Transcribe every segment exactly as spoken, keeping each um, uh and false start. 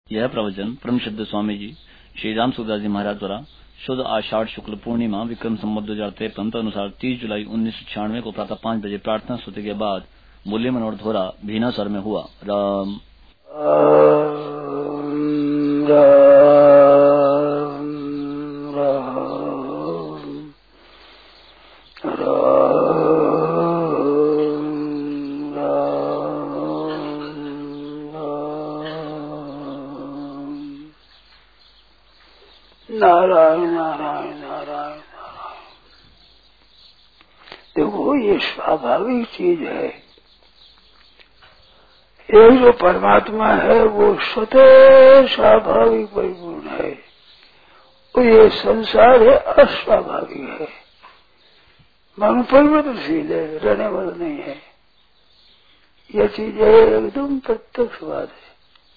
यह प्रवचन परम सिद्ध स्वामी जी श्री राम सुखदास जी महाराज द्वारा शुद्ध आषाढ़ शुक्ल पूर्णिमा विक्रम संवत दो हजार तिरपन अनुसार तीस जुलाई उन्नीस सौ छियानवे को प्रातः पाँच बजे प्रार्थना स्तुति के बाद मूल्य मनोहर धोरा भीनासर में हुआ। राम नारायण नारायण नारायण नारायण। देखो ये स्वाभाविक चीज है। एक जो परमात्मा है वो स्वतः स्वाभाविक परिपूर्ण है और ये संसार है अस्वाभाविक है, मानो परिवर्तनशील है, रहने वाला नहीं है। यह चीज है एकदम प्रत्यक्ष बात है।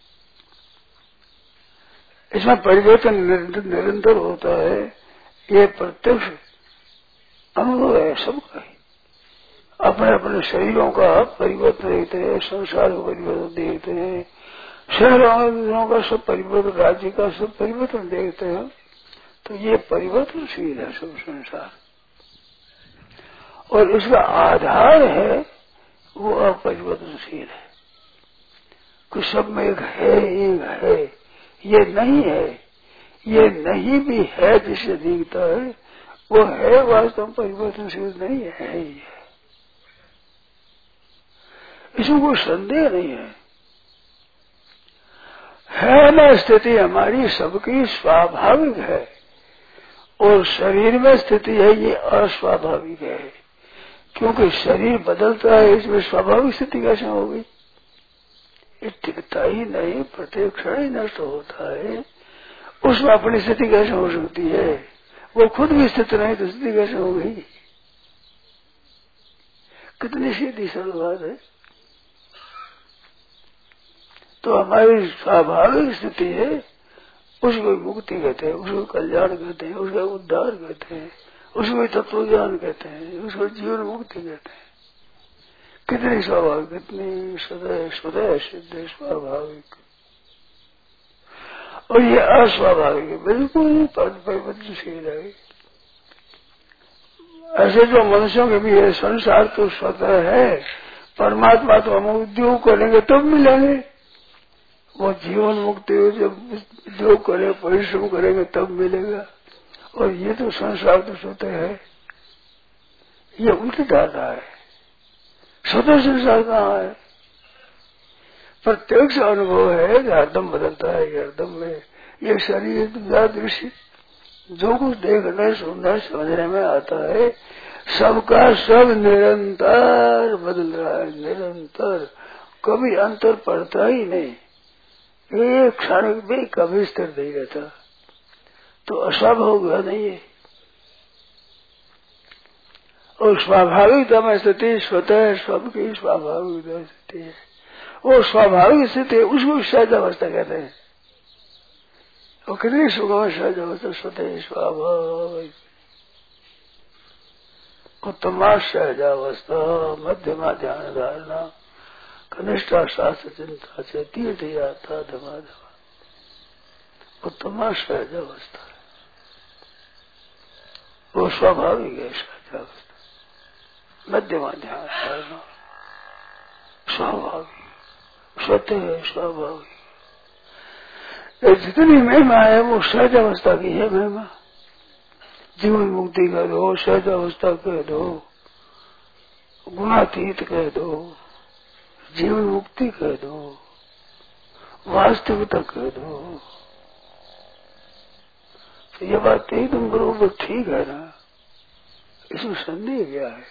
इसमें परिवर्तन निरंतर, निरंतर होता है। ये प्रत्यक्ष अनुभव है सबका ही। अपने अपने शरीरों का परिवर्तन देखते हैं, संसार का परिवर्तन देखते हैं, शहरों का सब परिवर्तन, राज्य का सब परिवर्तन देखते हैं। तो ये परिवर्तनशील है सब संसार और इसका आधार है वो अपरिवर्तनशील है। कुछ सब में एक है, एक है, ये नहीं है। ये नहीं भी है जिसे दिखता है वो है वास्तव में परिवर्तनशील नहीं है। ये इसमें कोई संदेह नहीं है। है ना स्थिति हमारी सबकी स्वाभाविक है और शरीर में स्थिति है ये अस्वाभाविक है, क्योंकि शरीर बदलता है। इसमें स्वाभाविक स्थिति कैसे होगी? ये टिकता ही नहीं, प्रत्येक क्षण ही नष्ट होता है। उसमें अपनी स्थिति कैसे हो सकती है? वो खुद भी स्थित नहीं तो स्थिति कैसे हो गई? कितनी सीधी सरल बात है। तो हमारी स्वाभाविक स्थिति है, उसको मुक्ति कहते हैं, उसको कल्याण कहते हैं, उसका उद्धार कहते हैं, उसको तत्व ज्ञान कहते हैं, उसको जीवन मुक्ति कहते हैं। कितनी स्वाभाविक, कितनी सदैव सदैव सिद्ध स्वाभाविक। और ये अस्वाभाविक है, बिल्कुल परिवर्तनशील है। ऐसे जो मनुष्यों के भी है, संसार तो स्वतः है, परमात्मा तो हम उद्योग करेंगे तब मिलेंगे। वो जीवन मुक्ति जब उद्योग करें, परिश्रम करेंगे तब मिलेगा। और ये तो संसार तो स्वतः है। ये उल्टी धारणा है। स्वतः संसार कहाँ है? प्रत्यक्ष अनुभव है कि हरदम बदलता है। हरदम में ये शरीर दुनिया दृश्य जो कुछ देखने सुनने समझने में आता है सबका सब निरंतर बदल रहा है, निरंतर। कभी अंतर पड़ता ही नहीं, एक क्षण भी कभी स्थिर नहीं रहता। तो अस्वाभाविक होगा नहीं है। और स्वाभाविकता में स्थिति स्वतः सबकी स्वाभाविक स्थिति है। वो स्वाभाविक स्थिति है, उसको सहज अवस्था कहते हैं। और कितनी सुगम सहज अवस्था, स्वतः स्वाभाविक उत्तमा सहज अवस्था, मध्यमा ध्यान धारणा, कनिष्ठा शास्त्र चिंता से तीर्थ यात्रा धमा धमा, उत्तमा सहज अवस्था है। वो स्वाभाविक है सहज अवस्था। मध्यमा ध्यान धारणा स्वाभाविक, स्वतः है स्वाभाविक। जितनी महिमा है वो सहज अवस्था की है महिमा। जीवन मुक्ति कह दो, सहज अवस्था कह दो, गुणातीत कह दो, जीवन मुक्ति कह दो, वास्तविकता कह दो। तो ये बात एकदम बरोबर ठीक है ना, इसमें संदेह क्या है?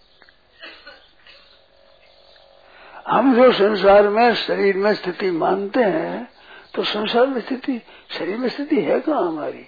हम जो संसार में शरीर में स्थिति मानते हैं तो संसार में स्थिति, शरीर में स्थिति है कहाँ हमारी?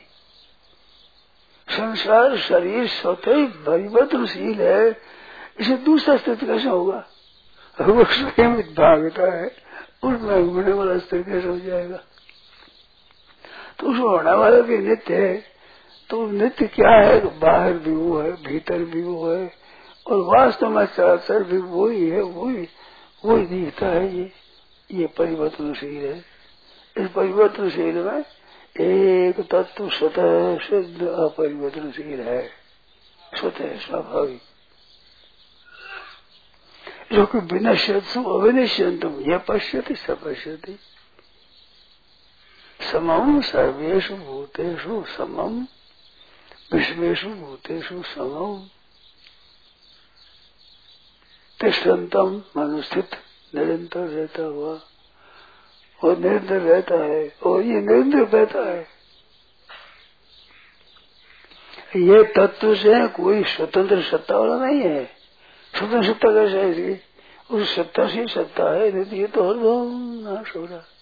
संसार शरीर स्वतः परिवर्तनशील है, इसे दूसरा स्थिति कैसे होगा? वो स्वयं भागता है, उसमें होने वाला स्थिति कैसे हो जाएगा? तो उसमें होने वाला भी नित्य है। तो नित्य क्या है? बाहर भी वो है, भीतर भी वो है, और वास्तव में चराचर भी वही है, वही वही दिखता है। ये ये परिवर्तनशील है, इस परिवर्तनशील में एक तत्व स्वतः सिद्ध अपरिवर्तनशील है, स्वतः स्वाभाविक, जो कि विनश्यत्सु अविनश्यन्तुम यह पश्यति स पश्यति। समम सर्वेषु भूतेषु समम विश्वेषु भूतेषु समम तिष्ठन्तम मनुस्थित निरंतर रहता हुआ, और निरंतर रहता है, और ये निरंतर रहता है। ये तत्व से कोई स्वतंत्र सत्ता वाला नहीं है। स्वतंत्र सत्ता कैसे है इसकी? उस सत्ता से सत्ता है, नहीं ये तो हरदम नाश हो रहा है।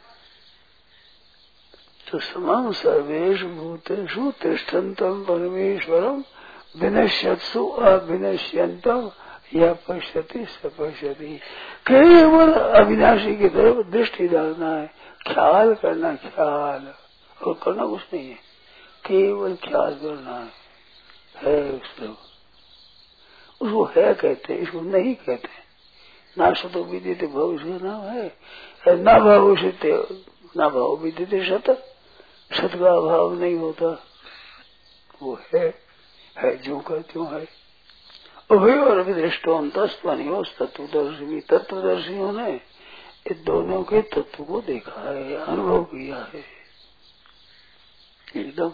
तो समम सर्वेषु भूतेषु तिष्ठन्तम परमेश्वरम विनश्यत्सु अविनश्यन्तम यह पश्यति स पश्यति। केवल अविनाशी की तरफ दृष्टि डालना है, ख्याल करना, ख्याल और करना कुछ नहीं है, केवल ख्याल करना है, है उसको उसको है कहते हैं, इसको नहीं कहते। नाशतो विदिते भविष्य नाम है, न भविष्य न भाव विदिते सत, सत का अभाव नहीं होता, वो है, है जो का त्यों है। और विदृष्टो तत्व तत्वदर्शी, तत्वदर्शियों ने इन दोनों के तत्व को देखा है, अनुभव किया है एकदम।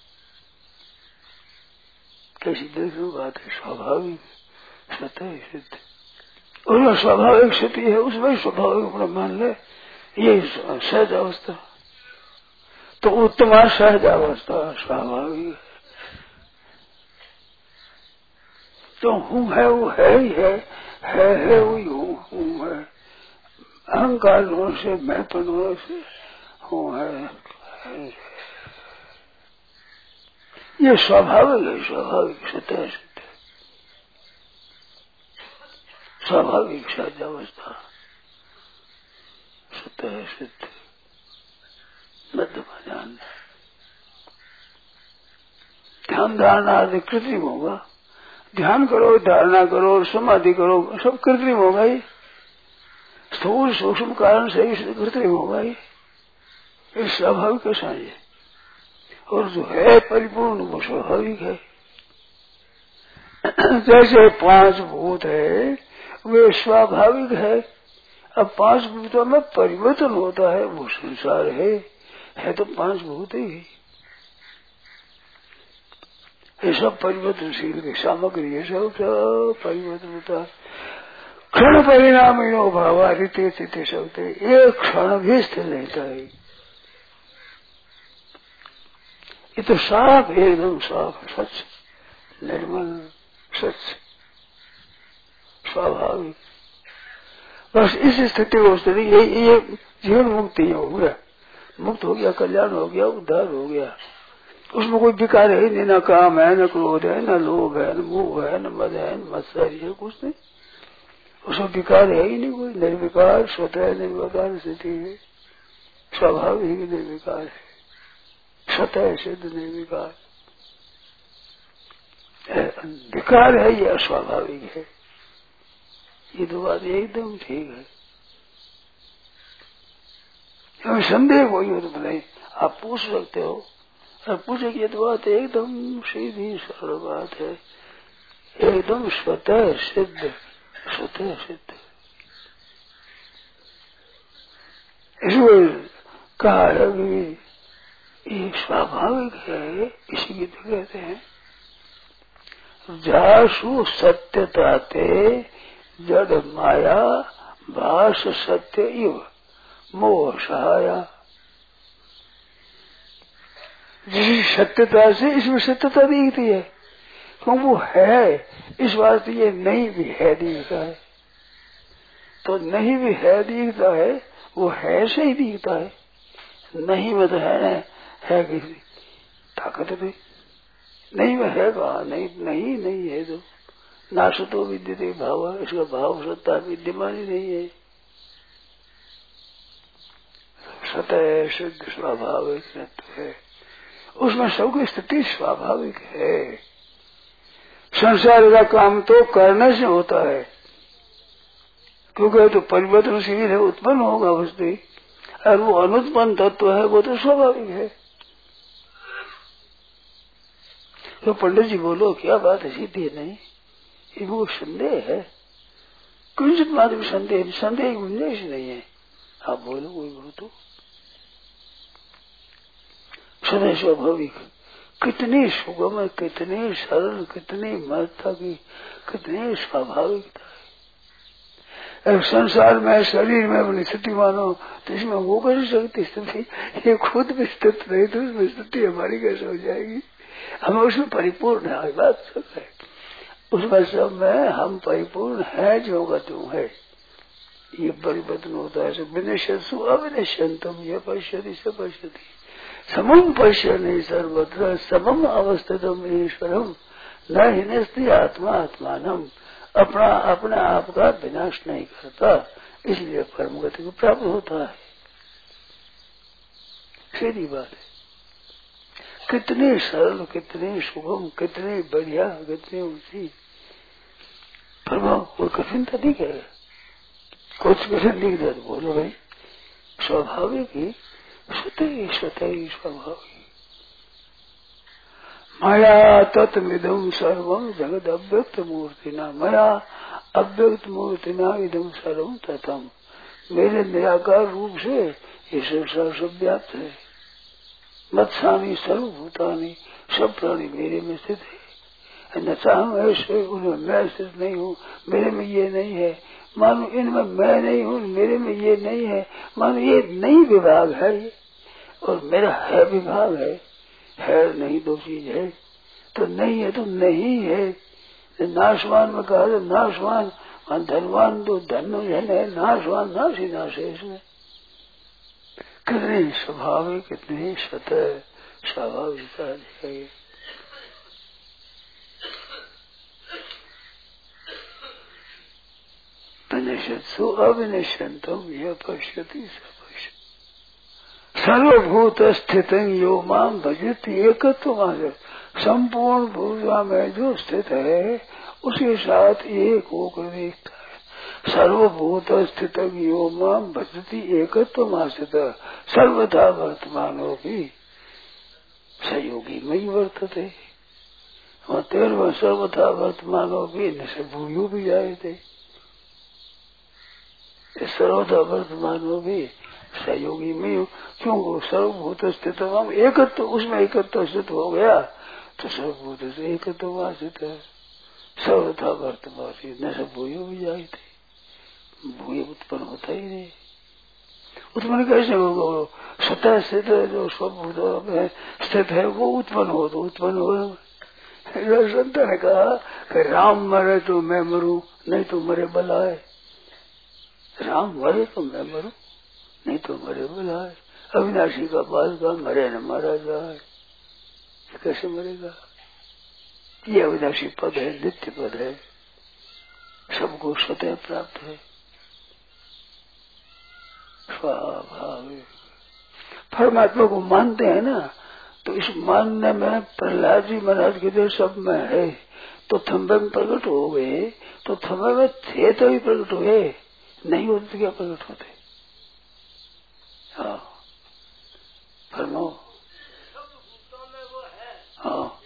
कैसी दिलचस्प बात है, स्वाभाविक सत्य सिद्ध, और स्वाभाविक स्थिति है, उसमें स्वाभाविक अपना मान ले, ये सहज अवस्था, तो उत्तम सहज अवस्था स्वाभाविक। तो हूँ है वो है ही है, है है वही हूँ, हूँ है। अहंकार होने से, मैंपन होने से हूँ है, है ये स्वाभाविक है, स्वाभाविक सत्य सिद्ध, स्वाभाविक सहज अवस्था सत्य सिद्ध मध्य ध्यान ध्यान धारणा आदि कृत्रिम होगा। ध्यान करो, धारणा करो, समाधि करो, सब कृत्रिम होगा ही, स्थूल सूक्ष्म कारण से ही कृत्रिम होगा ही, ये स्वाभाविक कैसा है। और जो है परिपूर्ण वो स्वाभाविक है। जैसे पांच भूत है वे स्वाभाविक है, अब पांच भूतों में परिवर्तन होता है, वो संसार है, है तो पांच भूत ही, ये सब परिवर्तनशील की सामग्री है, सब सब परिवर्तन होता है। क्षण परिणाम नो भावा रीते चिते सकते, एक क्षण भी स्थिर रहता है। ये तो साफ, एकदम साफ, सच, निर्मल, सच, स्वाभाविक। बस इस स्थिति को स्थिति ये ये जीवन मुक्ति हो गया, मुक्त हो गया, कल्याण हो गया, उद्धार हो गया। उसमें कोई विकार है नहीं, न काम है, न क्रोध है, न लोभ है, न मोह है, न मद है, न मत्सर्य है, कुछ नहीं। उसमें विकार है ही नहीं कोई, निर्विकार स्वतः निर्विकार स्थिति है, स्वाभाविक निर्विकार है, स्वतः सिद्ध निर्विकार। विकार है ये अस्वाभाविक है, ये तो बात एकदम ठीक है। हमें संदेह कोई हो तो बताइए, आप पूछ सकते हो, और पूछे कि ये तो बात एकदम सीधी सरल बात है, एकदम स्वतः सिद्ध, स्वतः सिद्ध। इसलिए कहा है कि ये स्वाभाविक है, इसी तो कहते हैं जासु सत्यताते जड़ माया भाष सत्य इव मोह सहाया। जिस सत्यता से इसमें सत्यता दिखती है, क्यों वो है, इस बात ये नहीं भी है दिखता है, तो नहीं भी है दिखता है, वो है से ही दिखता है। नहीं में तो है न, है किसी ताकत भी नहीं में है कहा, नहीं नहीं नहीं है तो नाशतो विद्यते भाव, इसका भाव सत्ता विद्यमान ही नहीं है। सतह शुद्ध स्वाभाविक तत्व है, उसमें सबकी स्थिति स्वाभाविक है। संसार का काम तो करने से होता है, क्योंकि तो परिवर्तनशील है, उत्पन्न होगा वस्तु, और वो अनुत्पन्न तत्व है वो तो स्वाभाविक है। तो पंडित जी बोलो क्या बात है, सीधी नहीं, ये वो संदेह है, कुछ मात्र संदेह, संदेह की गुंजाइश नहीं है। आप बोलो कोई बोलो तो सदैव स्वाभाविक, कितनी सुगम है, कितनी सरल, कितनी महत्ता की, कितनी स्वाभाविकता है। संसार में शरीर में अपनी स्थिति मानो तो इसमें वो कैसे सकती स्थिति, ये खुद भी स्थित नहीं तो उसमें स्थिति हमारी कैसे हो जाएगी। हमें उसमें परिपूर्ण है, बात सब है, उसमें सब में हम परिपूर्ण है, जो का जो है। ये परिवर्तन होता है। विनश्यसु अविनश्यंतम यह पश्यति स पश्यति समम पश्यति सर्वत्र समम अवस्थितम ईश्वरम न हिनस्ति आत्मा आत्मानम। अपना अपने आप का विनाश नहीं करता, इसलिए परम गति को प्राप्त होता है। सीधी बात है, कितनी सरल, कितनी सुगम, कितनी बढ़िया, कितनी ऊंची। परम कोई कठिनता नहीं है, कुछ कठिन लिख दे बोलो भाई, स्वाभाविक ही स्वतः ही स्वतः ही स्वाभाविक। माया तत्मिदम सर्वम जगद अव्यक्त मूर्तिना, माया अव्यक्त मूर्तिना इदम सर्वम तथम। मेरे निराकार रूप से ये संसार सब व्याप्त है। मत्सामी सर्वभूतानि, सब प्राणी मेरे में स्थित है। न चाहूं ऐसे उनमें मैं स्थित नहीं हूँ, मेरे में ये नहीं है। मानो इनमें मैं नहीं हूँ, मेरे में ये नहीं है। मानो ये नहीं विभाग है ये, और मेरा है विभाग है। है नहीं दो चीज है, तो नहीं है तो नहीं है। नाशवान में कहा तो नाशवान, धनवान तो धन है, नाशवान नाश ही नाश है। इसमें कितनी स्वाभाविक, कितनी स्वतः स्वाभाविकता है। विनश्यत्सु अविनश्यंतम यह पश्यति स पश्यति सर्वभूत स्थित यो माम भजति एकत्व। संपूर्ण भूजा में जो स्थित है उसके साथ एक होकर देखता है। सर्वभूत स्थित यो माम भजति एकत्व आश्रित सर्वथा वर्तमानो भी सहयोगी मई वर्तते। और तेरहवा सर्वथा वर्तमानो भी न से भूयो भी जाए थे। सर्वथा वर्तमानो भी सहयोगी में, क्यों सर्वभूत स्थित हम एकत्व, उसमें एकत्व स्थित हो गया तो सर्वभूत से एकत्व आश्रित है। सर्वथा वर्तमान न सब भूयो भी जाए थे, भूय उत्पन्न होता ही नहीं। उत्पन्न कैसे होगा? स्वतः स्थित है, जो स्वभूत में स्थित है वो उत्पन्न हो तो उत्पन्न हो। संत ने कहा कि राम मरे तो मैं मरूं, नहीं तो मरे बलाए। राम मरे तो मैं मरूं, नहीं तो मरे बलाए। अविनाशी का बाल का मरे न मारा जाए, कैसे मरेगा? ये अविनाशी पद है, नित्य पद है, सबको स्वतः प्राप्त है, स्वाभाविक। परमात्मा को मानते हैं ना, तो इस मानने में प्रहलाद जी महाराज के सब में है। तो थम्बे में प्रकट हो गए, तो थम्बे में थे तो ही प्रकट हुए, नहीं होते तो क्या प्रकट होते? हाँ फरमाओ। हाँ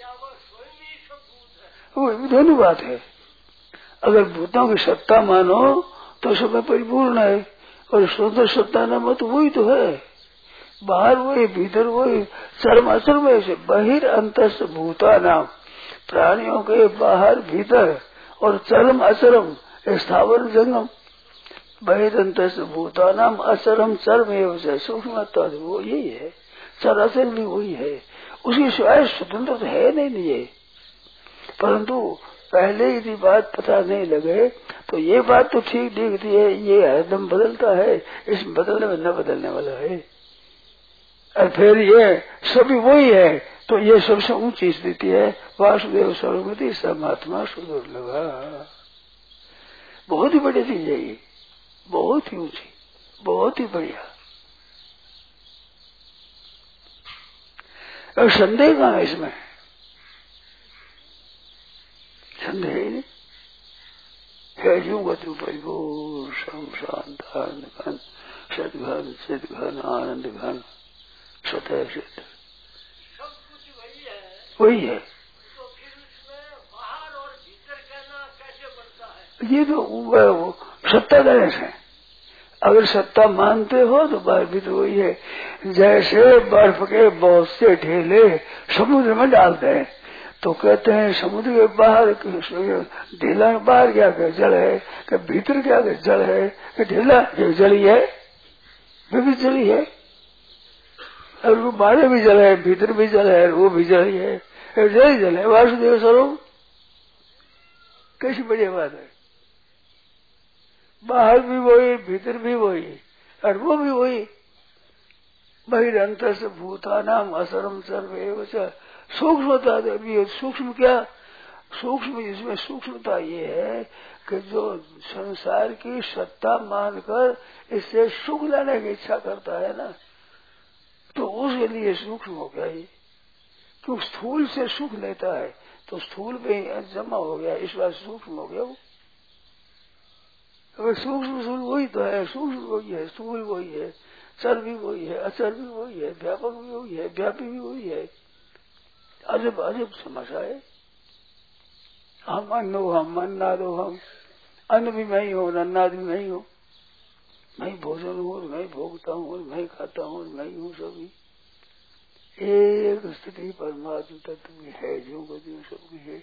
वो दोनों बात है। अगर भूतों की सत्ता मानो तो सब में परिपूर्ण है, और स्वतंत्र सत्ता न मत वही तो है। बाहर वही, भीतर वही, चरम अचरम ऐसे बहिर अंतस भूता नाम, प्राणियों के बाहर भीतर और चरम अचरम स्थावर जंगम। बहिर अंतस भूता नाम अचरम चरम एवं सूक्ष्म वो यही है, चराचर भी वही है। उसकी सिवाय स्वतंत्र तो है नहीं ये। परंतु पहले यदि बात पता नहीं लगे तो ये बात तो ठीक दिखती है, ये हरदम बदलता है, इसमें बदलने में न बदलने वाला है। और फिर ये सभी वही है, तो ये सबसे ऊंची स्थिति है। वासुदेव सर्वमति समात्मा सुदुर्लभा, बहुत ही बड़ी चीज है ये, बहुत ही ऊंची, बहुत ही बढ़िया। और संदेह कहाँ है इसमें? संदेह ही नहीं है। जीव गति परिपूर्ण शांतान सदघन चित घन आनंद घन स्वतः सिद्ध सब कुछ वही है वही है। तो फिर उसमें बाहर और भीतर कहना कैसे बनता है? ये तो वो, वो सत्ता गणेश है। अगर सत्ता मानते हो तो बाहर भी तो वही है। जैसे बर्फ के बहुत से ढेले समुद्र में डालते हैं तो कहते हैं समुद्र के बाहर ढेला बाहर क्या क्या जल है, कि भीतर क्या क्या जल है, कि ढेला जल ही है, वे भी जल ही है। और वो बाहर भी जल है, भीतर भी जल है, वो भी जल ही है, जल ही जल है। वासुदेव स्वरूप कैसी बढ़िया बात है। बाहर भी वही, भीतर भी वही, और वो भी वही। बहिरंतर से भूतानाम असरम सर्व सूक्ष्मता भी। सूक्ष्म क्या? सूक्ष्म इसमें सूक्ष्मता ये है कि जो संसार की सत्ता मानकर इससे सुख लेने की इच्छा करता है ना, तो उसके लिए सूक्ष्म हो गया ये। क्यों? स्थूल से सुख लेता है तो स्थूल पे जमा हो गया, इस बार सूक्ष्म हो गया वो। अगर सूक्ष्म स्थूल वही तो है, सूक्ष्म वही है, स्थूल वही है, चर भी वही है, अचर भी वही है, व्यापक भी वही है, व्यापी भी वही है। अजब अजब समस्या है। हम अन्नो हम अन्नादो हम, अन्न भी मैं ही हूँ, अन्नाद भी मैं ही हूँ, मैं भोजन हूँ, मैं भोगता हूँ, मैं खाता हूँ, मैं ही हूँ सभी। एक स्थिति परमात्मा तत्व में है, जो को जो सबकी है।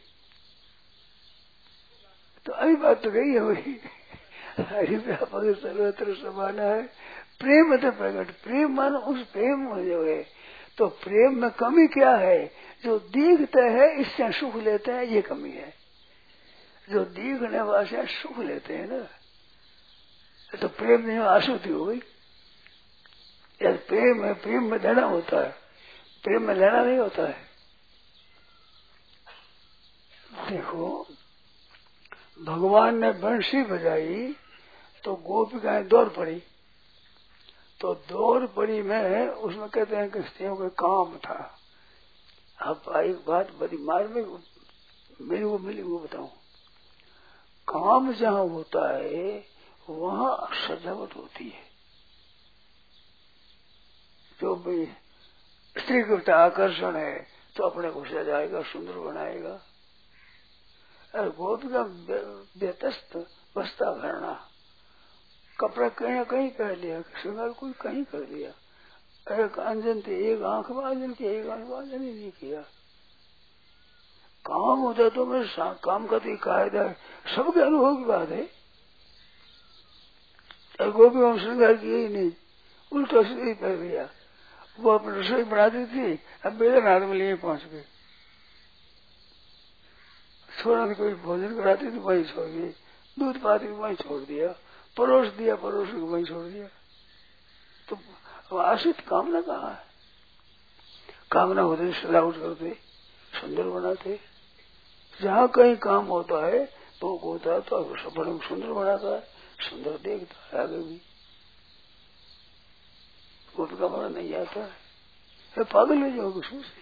तो अभी बात तो गई है वही, हरि व्यापक सर्वत्र समाना है। प्रेम तो प्रकट, प्रेम मानो उस प्रेम जो है। तो प्रेम में कमी क्या है? जो दिखता है इससे सुख लेते हैं, ये कमी है। जो दिखने वाले सुख लेते हैं ना, तो प्रेम नहीं आसुति हो गई। यार प्रेम है, प्रेम में लेना होता है, प्रेम में लेना नहीं होता है। देखो भगवान ने बंसी बजाई तो गोपिकाएं दौड़ पड़ी, तो दौड़ पड़ी में उसमें कहते हैं कि स्त्रियों का काम था। अब एक बात बड़ी मार में मेरे को मिली वो बताऊं। काम जहाँ होता है वहाँ सजावट होती है। जो भी स्त्री के आकर्षण है तो अपने को सजाएगा, सुंदर बनाएगा। और गोपी का व्यतस्त बस्ता भरना, कपड़ा कहीं कहीं कर लिया, श्रृंगार कोई कहीं कर लिया। एक अंजन थे, एक आंख में अंजन किया, एक आंख में अंजन ही नहीं किया। काम होता तो मैं काम का तो कायदा सबके अनुभव की बात है। गोपी हम श्रृंगार किए ही नहीं, उल्टा सीधे कर दिया। वो अपनी रसोई बनाती थी, अब मेरे हाथ में लिए पहुंच गए। छोड़ा कोई भोजन कराती थी वहीं छोड़ दी, दूध पाती थी वहीं छोड़ दिया, परोस दिया परोस को वहीं छोड़ दिया। तो आशित कामना कहाँ है? कामना होते सजावट करते, सुंदर बनाते। जहाँ कहीं काम होता है भोग होता है तो बड़े सुंदर बनाता है, सुंदर देखता है। आगे भी वो तो कपड़ा नहीं आता है, पागल हो जाओगे सोचते।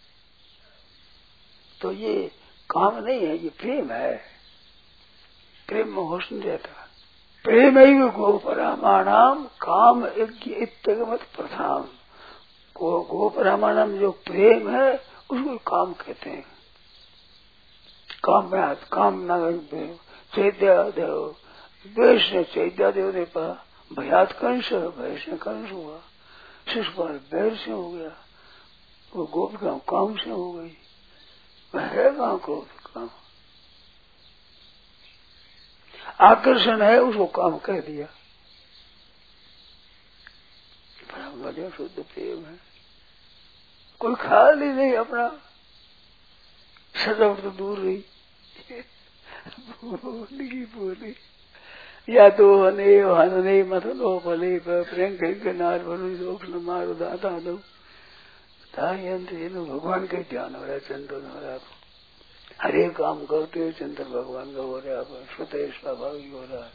तो ये काम नहीं है, ये प्रेम है। प्रेम में होश नहीं रहता। प्रेम ही गोपरामाणाम काम इत्यगमत प्रथाम। गो गोपरामाणाम जो प्रेम है उसको काम कहते हैं। काम में हाथ काम ना चैत्या देव वेश ने चैत्या देव ने पा भयात कंस, भय से कंस हुआ, शिशुपाल बैर से हो गया, वो गोपिका काम से हो गई। है कहाँ क्रोध? काम आकर्षण है, उसको काम कह दिया। बड़ा बढ़िया शुद्ध प्रेम है। कोई ख्याल ही नहीं अपना, सजावट तो दूर रही। बोली बोली या तो हने हने मथनो भले प्रेम कहीं नार भरू जोख न मारो दाता दो भगवान का ध्यान हो रहा है। चंदन हो रहा, हर एक काम करते हुए चंदन भगवान का हो रहा है, स्वतः स्वाभाविक हो रहा है।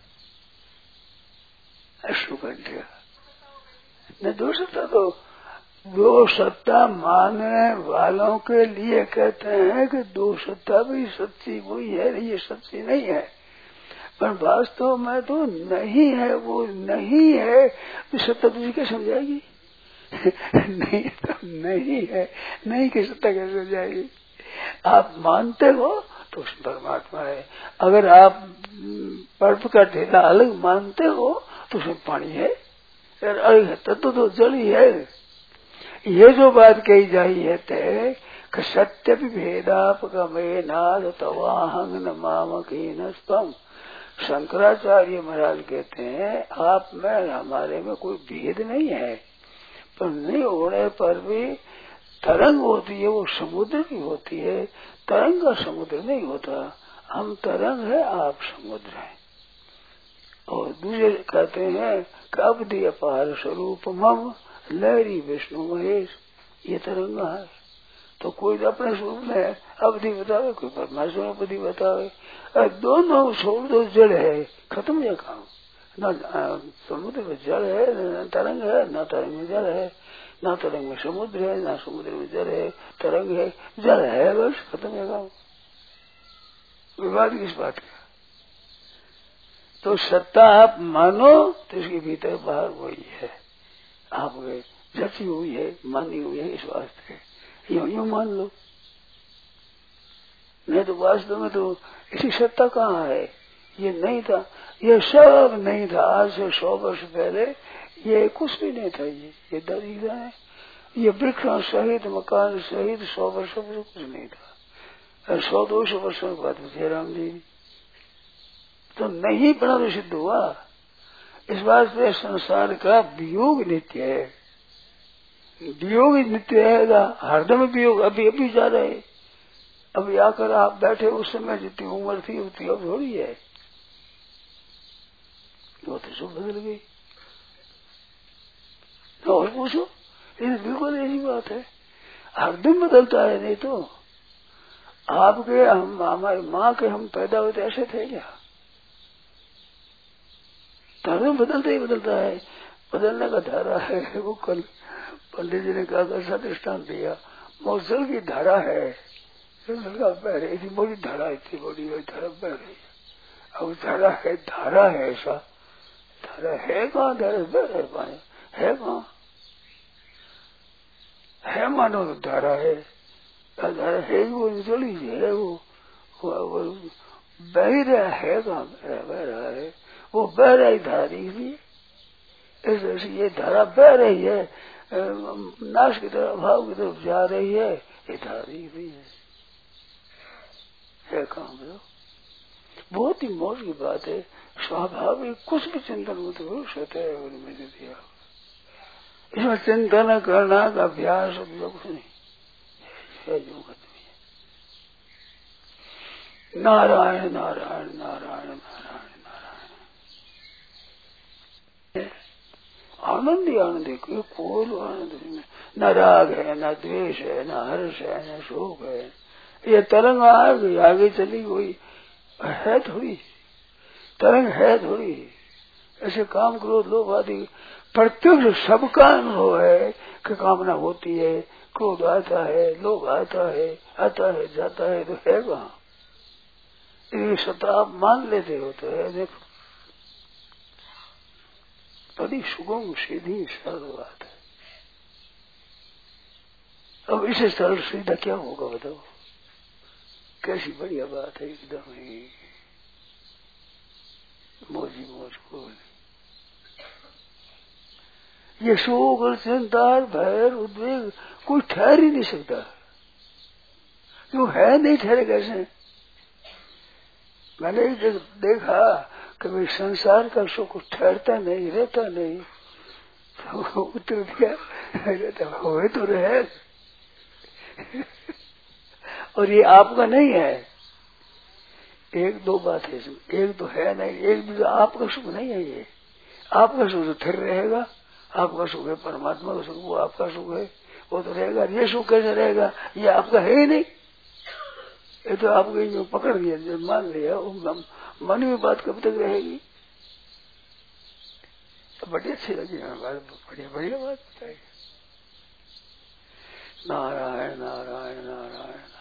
अश्रुकंठ न दो सत्ता, तो दो सत्ता मानने वालों के लिए कहते हैं कि दो सत्ता भी सच्ची वही है, ये सच्ची नहीं है। पर वास्तव में तो नहीं है, वो नहीं है तो सत्ता तुझे क्या समझाएगी? नहीं तो नहीं है, नहीं की सत्ता क्या समझाएगी? आप मानते हो तो उसमें परमात्मा है। अगर आप बर्फ का ढेला अलग मानते हो तो उसमें पानी है, अलग है तत्व तो जल ही है। ये जो बात कही जाई है ते कि सत्य भेदापगमे नाद तवाहंग न मामकीन स्तम। शंकराचार्य महाराज कहते हैं आप में हमारे में कोई भेद नहीं है, पर नहीं होने पर भी तरंग होती है, वो समुद्र की होती है। तरंग का समुद्र नहीं होता, हम तरंग है, आप समुद्र है। और दूसरे कहते हैं कब दी अपार स्वरूप मम लहरी विष्णु महेश, ये तरंग है। तो कोई अपने स्वरूप में अवधि बतावे, कोई परमात्मा अवधि बतावे। दोनों छोड़ दो, जड़ है, खत्म ये काम। न समुद्र में जल है, न तरंग है, न तरंग में जल है, न तरंग में समुद्र है, न समुद्र में जल है, तरंग है, जल है, बस खत्म है काम। विवाद किस बात का? तो सत्ता आप मानो तो इसके भीतर बाहर वही है, आप जची हुई है, मानी हुई है, इस वास्ते यूं यूं मान लो। नहीं तो वास्तव में तो इसी सत्ता कहाँ है? ये नहीं था, ये सब नहीं था। आज से सौ वर्ष पहले ये कुछ भी नहीं था। ये ये दरिद्र है, ये वृक्ष सहित मकान सहित सौ वर्ष में कुछ नहीं था। सौ दो सौ वर्षों के बाद विजय राम जी तो नहीं बना तो सिद्ध हुआ। इस वास्ते संसार का वियोग नित्य है, वियोग नित्य है, हरदम वियोग। अभी अभी जा रहे, अभी आकर आप बैठे, उस समय जितनी उम्र थी उतनी अब थोड़ी है, वो तो सब बदल गई। तो और पूछो, ये बिल्कुल ऐसी बात है, हरदम बदलता है। नहीं तो आपके हम हमारी माँ के हम पैदा होते ऐसे थे क्या? हरदम बदलता ही बदलता है, बदलने का धारा है। वो कल पंडित जी ने कहा ऐसा दृष्टांत दिया, मौसम की धारा है, जल का बह रही थी, बड़ी धारा, इतनी बड़ी धारा बह रही है। अब धारा है, धारा है, ऐसा धारा है कहाँ? धारा बह रहे पानी है कहाँ? है मानो तो धारा है, धारा है वो चली है, वो, वो, वो बह ही रहा है कहाँ? बह रहा है, वो बह रही धारा दिख रही है। ऐसे ये धारा बह रही है, नाश की तरफ, भाव की तरफ जा रही है, ये धारा दिख रही है, है कहाँ? बताओ। बहुत ही मौज की बात है, स्वाभाविक कुछ भी चिंतन मत करो, स्वतः और मैंने दिया। इसमें चिंतन करना का अभ्यास कुछ नहीं है, जो खत्म है। नारायण नारायण नारायण नारायण नारायण, आनंद ही आनंद है, कोई कोई आनंद नहीं। न राग है, न द्वेष है, न हर्ष है, न शोक है। ये तरंग आ गई, आगे चली गई, है थोड़ी तरंग, है थोड़ी। ऐसे काम क्रोध लोभ आदि प्रत्यक्ष सबका अनुभव है कि कामना होती है, क्रोध आता है, लोभ आता है, आता है जाता है, तो है कहाँ? ये सत्ता आप मान लेते हो तो है। देखो बड़ी सुगम सीधी सरल बात है। अब इसे सरल सीधा क्या होगा बताओ? कैसी बढ़िया बात है, एकदम ही मौजी मौज को। ये शोक और चिंता भय उद्वेग कोई ठहर ही नहीं सकता, क्यों है नहीं ठहरे कैसे? मैंने देखा कि भाई संसार का सुख ठहरता नहीं, रहता नहीं, तो उतर दिया रहता हुए तो रहे। और ये आपका नहीं है। एक दो बात है इसमें, एक तो है नहीं, एक दूसरा आपका सुख नहीं है। ये आपका सुख तो फिर रहेगा, आपका सुख है परमात्मा का सुख, वो आपका सुख है, वो तो रहेगा। ये सुख कैसे रहेगा? ये आपका है ही नहीं, ये तो आपको जो पकड़ लिया, जो मान लिया, वो मन में बात कब तक रहेगी? तो बड़ी अच्छी लगी बात, बढ़िया बढ़िया बात बताई। नारायण नारायण नारायण।